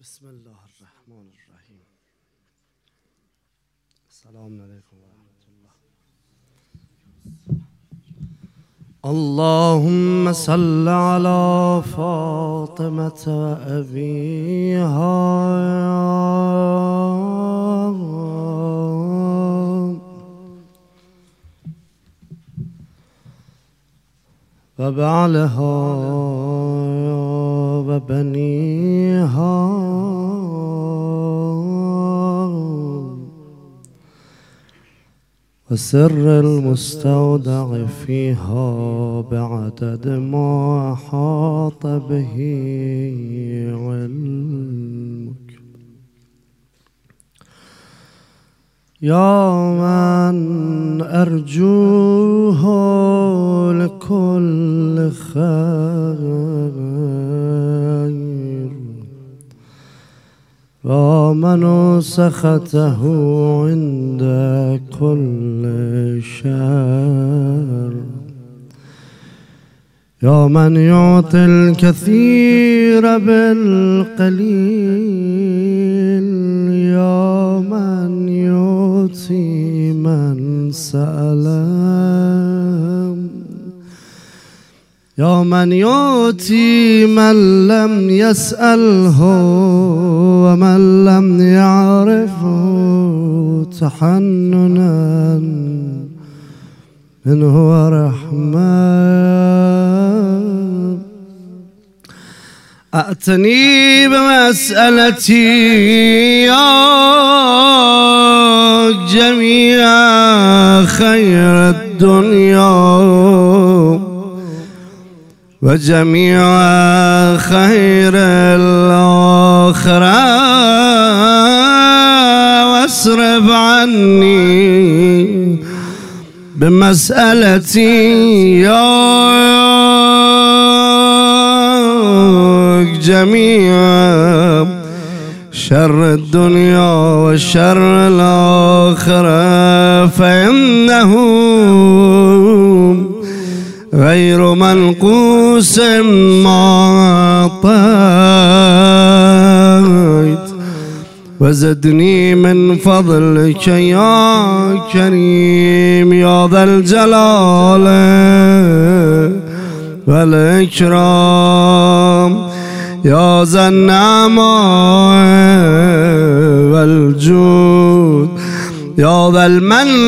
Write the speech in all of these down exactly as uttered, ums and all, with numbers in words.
بسم الله الرحمن الرحیم. السلام علیکم و رحمت الله. اللهم صل على فاطمة و ابیها و بعلها و بنیها و سر المستودع فيها بعدد ما أحاط به علمك. يا من أرجوه لكل خير ومن سخطه عند كل شر. يا من يعطي الكثير بالقليل. يا من يعطي من سأل. يا من يعطي من لم يسأله ومن لم يعرفه تحننا منه ورحمة. أأتني بمسألتي يا جميع خير الدنيا وجميع خير الآخرة واصرف عني بمسألتي يا جميع شر الدنيا وشر الآخرة فإنه غير منقوص ما أعطيت. وزدني من فضلك يا كريم يا ذا الجلال والإكرام يا ذا النعماء والجود يا ذا المن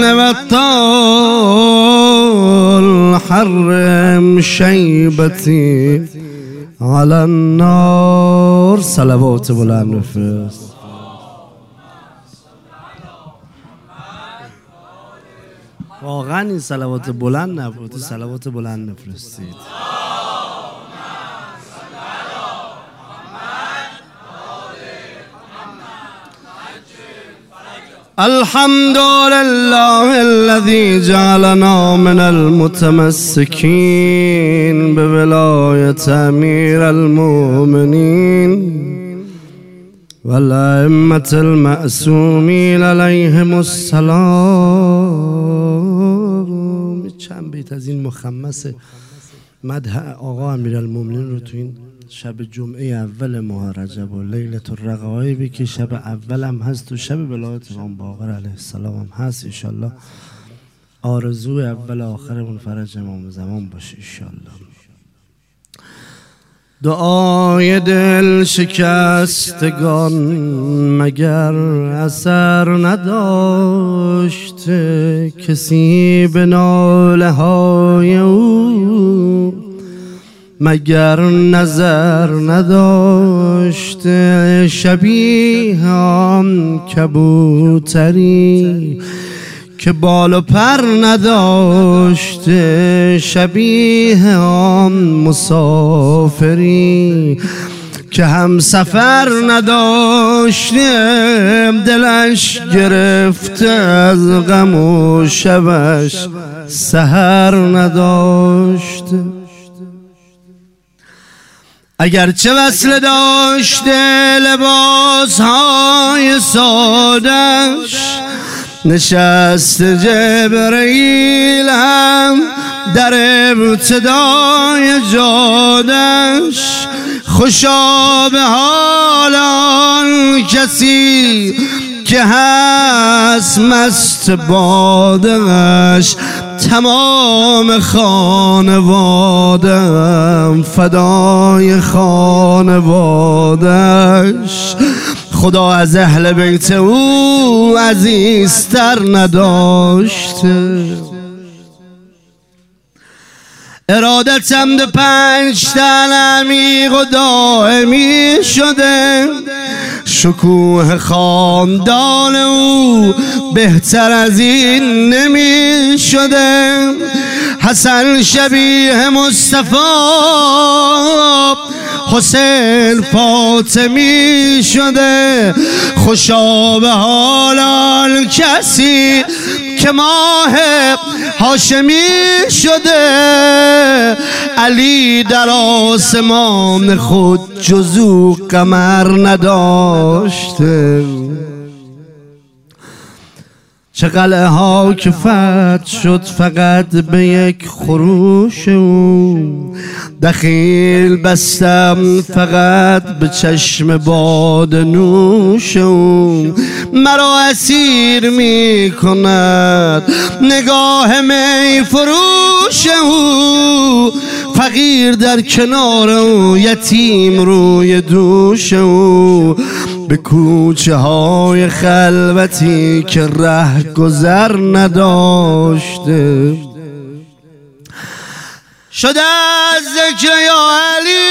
والطول. حرم شيبتي على النار. صلوات بلند بفرست. واقعا این صلوات بلند نبود، صلوات بلند بفرستید. الحمد لله الذي جعلنا من المتمسكين بولاية أمير المؤمنين والأئمة المأسومين عليهم السلام. چند بیت از این مخمس مدح آقا امیرالمومنین رو تو این شب جمعه اول ماه رجب و لیلة الرغائب که شب اول هم هست و شب ولایت امام باقر علیه السلام هم هست. انشالله آرزوی اول آخرمون فرج امام زمان باشه انشالله. دعای دل شکستگان مگر اثر نداشت. کسی به ناله های او مگر نظر نداشت. شبیه آن کبوتری که بال و پر نداشت. شبیه آن مسافری که هم سفر نداشت. دلش گرفته از غم و شبش سحر نداشت. اگرچه وصل داشته لباس های سادش. نشست جبرئیل هم در ابتدای جادش خوشا به حال آن کسی که هست مست بادش. تمام خانوادم فدای خانوادش. خدا از اهل بیت او عزیزتر نداشته. ارادتم به پنج تن عمیق و دائمی شده. شکوه خاندان او بهتر از این نمی شده. حسن شبیه مصطفی، حسین فاطمی شده. خوشا به حال آن کسی که ماه هاشمی شده. علی در آسمان خود جزو قمر نداشته. چه قلعه ها که فتح شد فقط به یک خروش او. دخیل بستم فقط به چشم باد نوش او. مرا اسیر می کند نگاه می فروش او. فقیر در کنار او، یتیم روی دوش او. به کوچه های خلوتی که ره گذر نداشته. شده از ذکر یا علی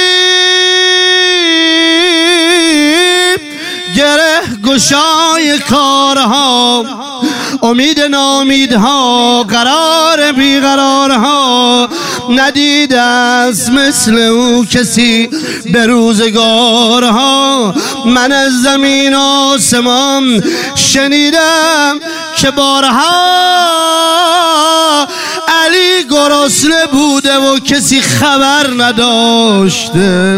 گره گشای کارها. امید نامیدها، قرار بیقرارها. ندیده است مثل او کسی به روزگارها. من از زمین آسمان شنیدم که بارها علی گرسنه بوده و کسی خبر نداشته.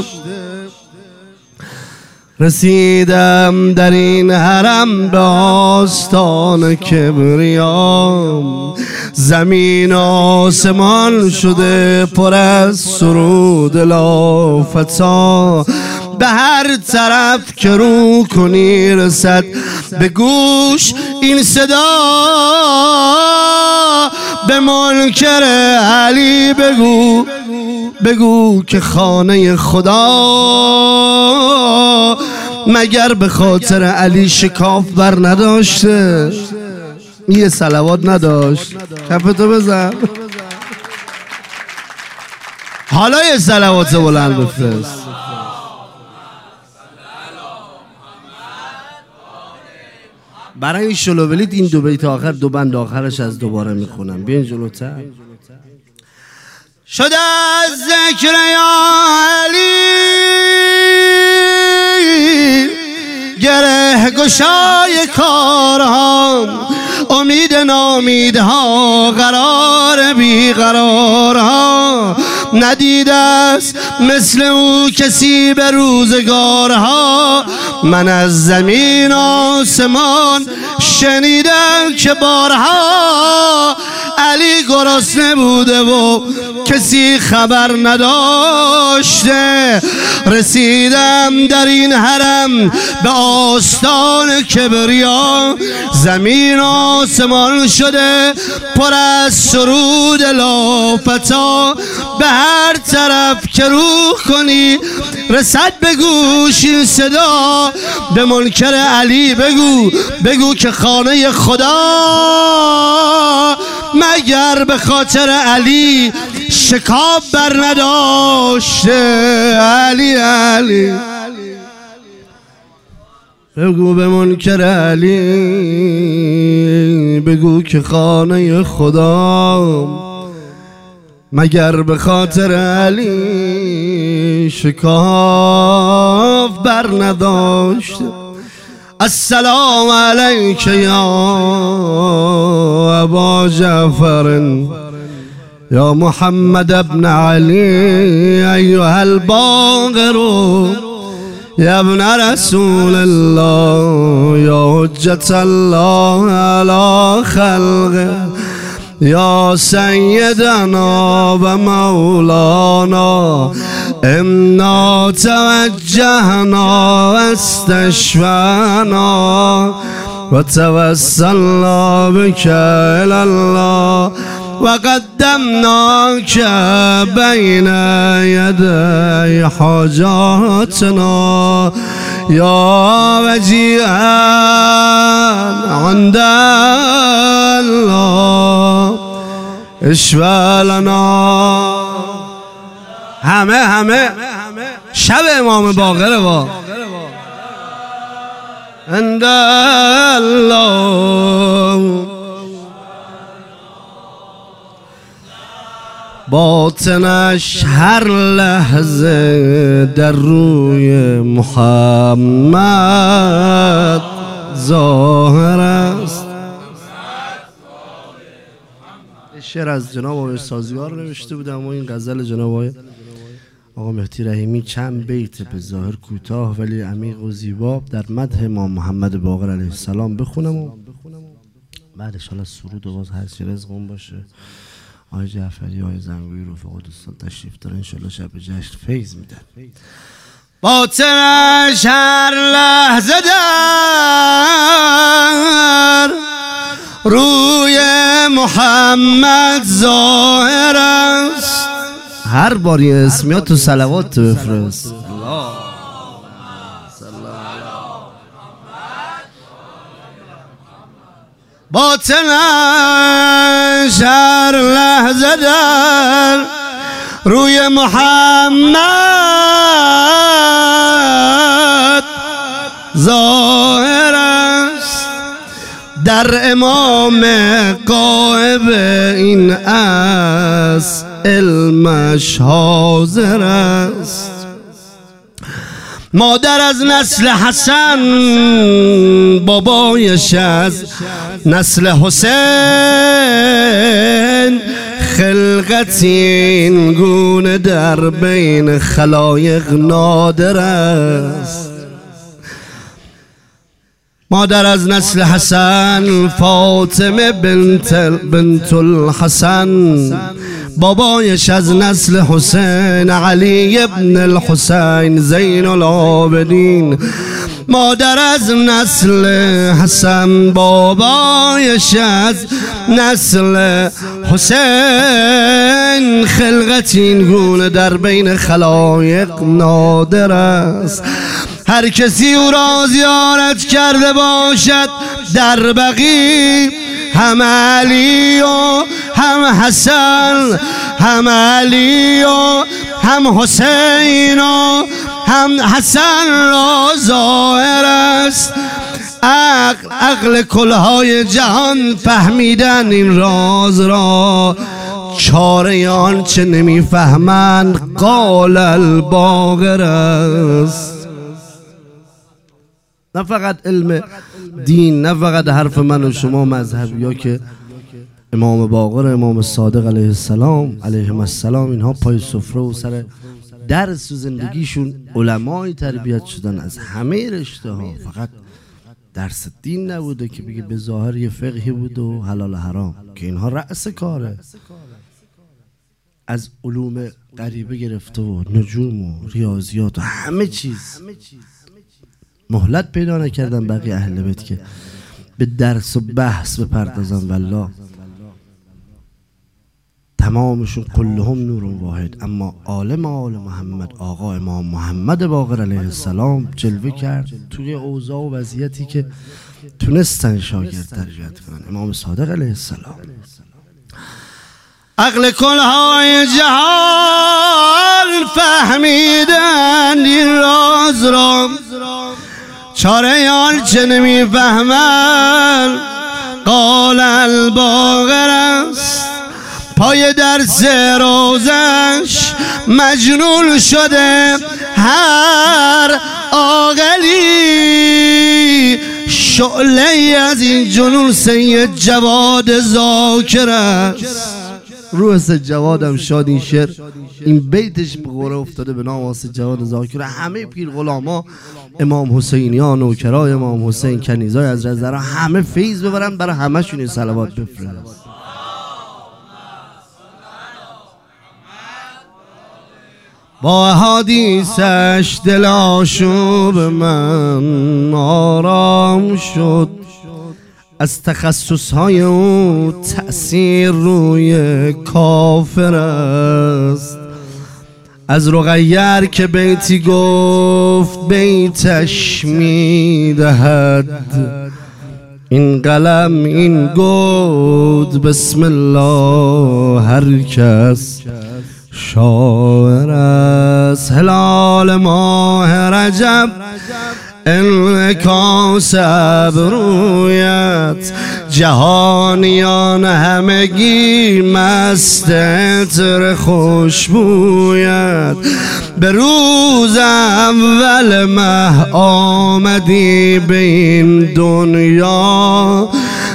رسیدم در این حرم به آستان کبریام. زمین آسمان شده پر از سرود لافتا. به هر طرف که رو کنی رسد به گوش این صدا. به منکر علی بگو بگو که خانه خدا مگر به خاطر علی شکاف بر نداشته. یه صلوات نداشت؟ کفتو بزن. حالا یه صلوات بلند بفرست. برای این شلوولید این دو بیت آخر، دو بند آخرش از دوباره میخونم. بیاین جلوتر. شده از ذکر یا علی گره گشای کارها. امید نامیدها، قرار بیقرارها. ندیده است مثل او کسی به روزگارها. من از زمین آسمان شنیدم که بارها علی گرسنه بوده و کسی خبر نداشته. رسیدم در این حرم به آستان کبریا. زمین آسمان شده پر از سرود لافتا. به هر طرف که رو کنی رسد به گوش این صدا. به منکر علی بگو بگو که خانه خدا مگر به خاطر علی شکاف بر نداشته. علی علی بگو به منکر علی بگو که خانه خدا مگر به خاطر علی شکاف بر نداشته. السلام علیک یا ابا جعفر یا محمد ابن علی ایها الباقر یا ابن رسول الله یا حجت الله علی خلقه یا سیدنا و مولانا انا توجهنا واستشفعنا و توسلنا بك الى الله و قدمناك بین یدی حاجاتنا یا وجیها عند الله اشفع لنا. همه همه شب امام باقر با عند الله باطنش هر لحظه در روی محمد ظاهر است. شعر از جناب آقای سازگار نوشته بودم و این غزل جناب آقای آقا مهدی رحیمی چند بیت به ظاهر کوتاه ولی عمیق و زیبا در مدح امام محمد باقر علیه السلام بخونم و بعد انشاءالله سرود و باز هر چی رزقمون باشه. آقای جعفری آقای زنگوی رفقا دوستان تشریف دارن انشاءالله شب جشن فیض میدن. باطنش هر لحظه در روی محمد ظاهر است. هر باری اسمیات تو صلوات بفرست. باطنش هر لحظه در روی محمد ظاهر است. در امام غایب این است علمش حاضر است. مادر از نسل حسن بابایش از نسل حسین خلقتی این گونه در بین خلایق نادر است. مادر از نسل حسن فاطمه بنت بنت الحسن بابایش از نسل حسین علی ابن الحسین زین العابدین. مادر از نسل حسن بابایش از نسل حسین خلقتی این گونه در بین خلایق نادر است. هر کسی او را زیارت کرده باشد در بقیع هم علی و هم حسن هم علی و هم حسین و هم حسن را ظاهر است. عقل عقل کلهای جهان فهمیدن این راز را چاره آنچه نمیفهمند قال الباقر است. نه فقط علم دین، نه فقط حرف من و شما مذهبی ها که امام باقر امام صادق علیه السلام علیهم السلام اینها پای سفره و سر درس و زندگیشون علمای تربیت شدن از همه رشته ها. فقط درس دین نبوده که بگه به ظاهر یه فقهی بود و حلال حرام که اینها رأس کاره. از علوم غریبه گرفته و نجوم و ریاضیات و همه چیز مهلت پیدا نکردن بقیه اهل بیت که به درس و بحث بپردازن. والله تمامشون کلهم نور واحد. اما عالم آل محمد آقا امام محمد باقر علیه السلام جلوه کرد توی اوضاع و وضعیتی که تونستن شاگرد تربیت کنن. امام صادق علیه السلام عقل کلهای جهان فهمیدن این راز را چاره آنچه نمیفهمن قال الباقر است. پای درس روزش مجنون شده هر عاقلی. شعله از این جنون سید جواد ذاکر است. روح سید جوادم شاد این شعر این بیتش به قوره افتاده به نام سید جواد ذاکر. همه پیر غلاما امام حسینیان و کرای امام حسین کنیزای از رزرا همه فیض ببرن برای همه شون صلوات بفرست. با حدیثش دل آشوب من آرام شد. از تخصصهای او تأثیر روی کافر است. از رقیر که بیتی گفت بیتش میدهد، این قلم این گود بسم الله هر کس شاعر است. هلال ماه رجب انعکاس ابرویت، جهانیان همگی مست عطر خوشبویت. به روز اول مه آمدی به این دنیا،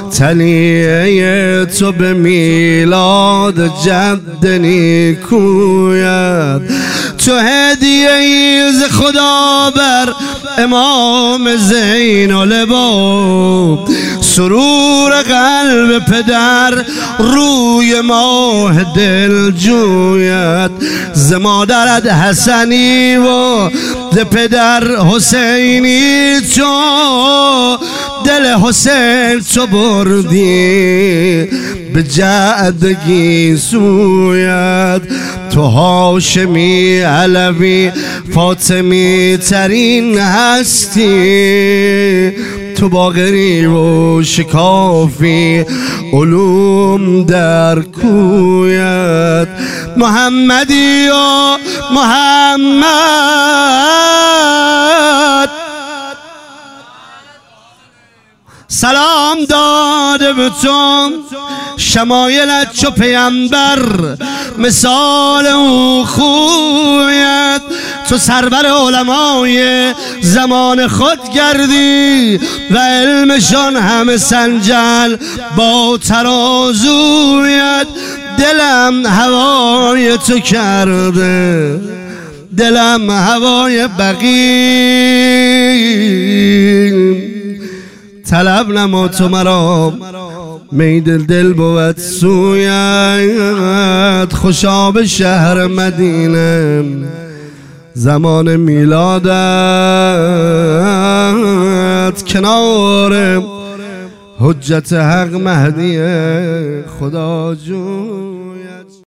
تلیه تو به میلاد جد نیکویت. تو هدیه ای ز خدا بر امام زین العباد، سرور قلب پدر روی ماه دل جویت. ز مادرت حسنی و ز پدر حسینی، تو دل حسین تو بردی به جدگی سویت. تو هاشمی علوی فاطمی ترین هستی، تو باقری و شکافی علوم در کویت. محمدی و محمد سلام داده به تو، شمایلت چو پیامبر مثال او خویت. تو سرور علمای زمان خود گردی و علمشان همه سنجل با ترازویت. دلم هوای تو کرده، دلم هوای بقیل. طلب نما تو مرا میدل دل بود سویت. خوشا به شهر مدینه زمان میلادت، کنار حجت حق مهدی خدا جویت.